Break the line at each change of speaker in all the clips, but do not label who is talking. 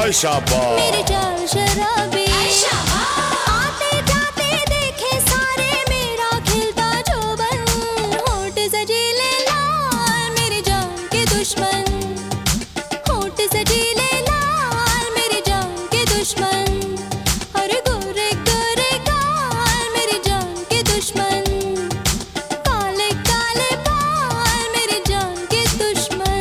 हाय शाबाश।
मेरे चाल शराबी आते जाते देखे सारे मेरा खिलता जोबन। होठ सजीले लाल मेरी जान के दुश्मन। होठ सजीले लाल मेरी जान के दुश्मन। अरे गोरे गोरे गाल मेरी जान के दुश्मन। काले काले बाल मेरी जान के दुश्मन।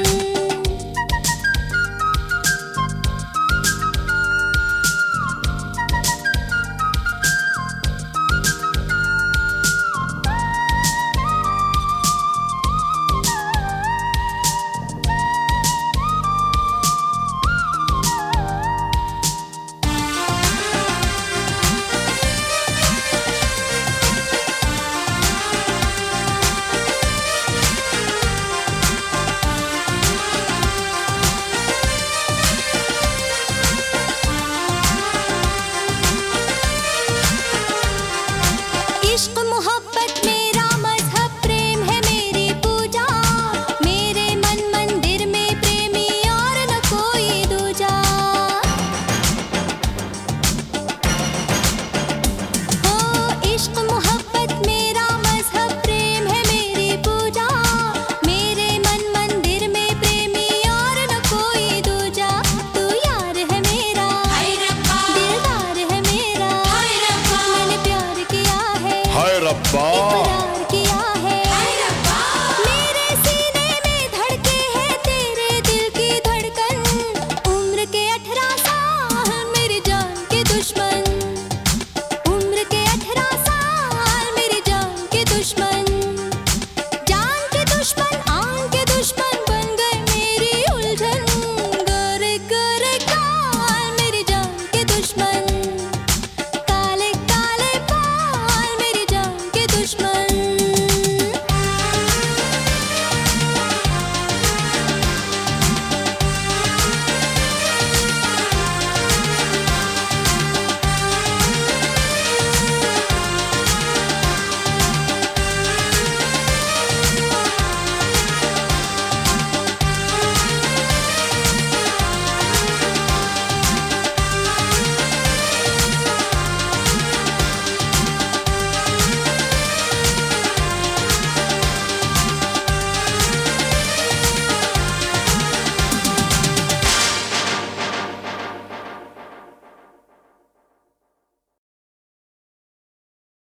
इश्क मोहब्बत मेरा मजहब प्रेम है मेरी पूजा। मेरे मन मंदिर में प्रेमी और न कोई दूजा। हो इश्क मोहब्बत मेरा मजहब प्रेम है मेरी पूजा। मेरे मन मंदिर में प्रेमी और न कोई दूजा। तू यार है मेरा दिलदार है मेरा। मैंने प्यार किया है
हाय रब्बा।